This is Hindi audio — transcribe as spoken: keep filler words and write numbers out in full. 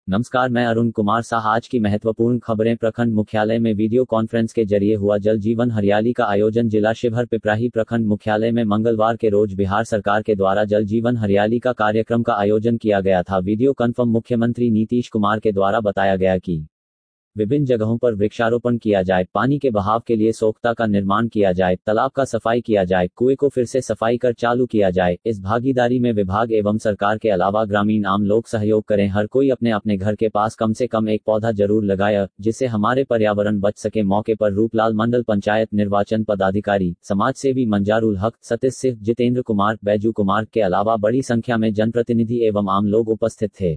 नमस्कार, मैं अरुण कुमार साह। आज की महत्वपूर्ण खबरें। प्रखंड मुख्यालय में वीडियो कॉन्फ्रेंस के जरिए हुआ जल जीवन हरियाली का आयोजन। जिला शिवहर पिपराही प्रखंड मुख्यालय में मंगलवार के रोज बिहार सरकार के द्वारा जल जीवन हरियाली का कार्यक्रम का आयोजन किया गया था। वीडियो कॉन्फ्रेंस मुख्यमंत्री नीतीश कुमार के द्वारा बताया गया कि विभिन्न जगहों पर वृक्षारोपण किया जाए, पानी के बहाव के लिए सोख्ता का निर्माण किया जाए, तालाब का सफाई किया जाए, कुएं को फिर से सफाई कर चालू किया जाए। इस भागीदारी में विभाग एवं सरकार के अलावा ग्रामीण आम लोग सहयोग करें। हर कोई अपने अपने घर के पास कम से कम एक पौधा जरूर लगाए, जिससे हमारे पर्यावरण बच सके। मौके पर रूपलाल मंडल पंचायत निर्वाचन पदाधिकारी, समाज सेवी मंजारुल हक, सतीश सिंह, जितेंद्र कुमार, बैजू कुमार के अलावा बड़ी संख्या में जनप्रतिनिधि एवं आम लोग उपस्थित थे।